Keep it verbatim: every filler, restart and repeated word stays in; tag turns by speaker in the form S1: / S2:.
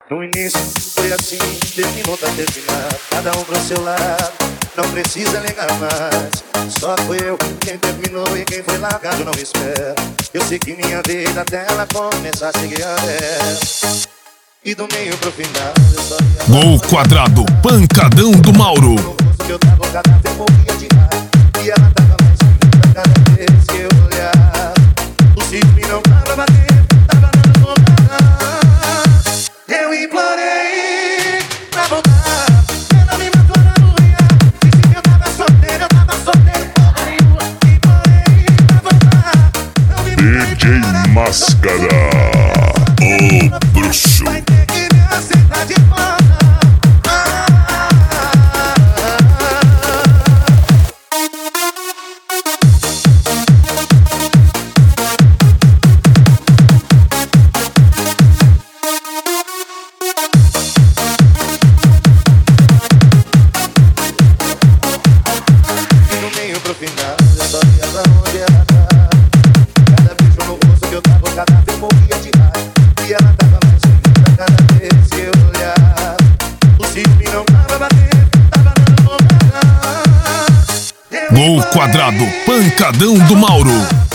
S1: No início foi assim, terminou, tá terminado. Cada um pro seu lado, não precisa ligar mais. Só fui eu quem terminou e quem foi largado não espera. Eu segui minha vida até ela começar a seguir a dela. E do meio pro final eu só ia...
S2: Gol quadrado, pancadão do Mauro.
S1: Eu tava o cadáver, morria de raiva. E ela tava mais linda cada vez que eu olhava. O ciúme não tava batendo, tava dando vontade. Eu implorei pra voltar. Ela me matou na mulher. Disse que eu tava solteiro, eu tava solteiro. Implorei pra voltar.
S3: D J Máscara, o bruxo.
S1: Vai ter que me aceitar de volta. Pro final, eu só ia pra onde ela tá. Cada beijo no rosto que eu tava, cada vez morria de raiva. E ela tava mais linda cada vez que eu olhava. O ciúme não tava batendo, tava dando vontade.
S2: Gol quadrado, pancadão do Mauro.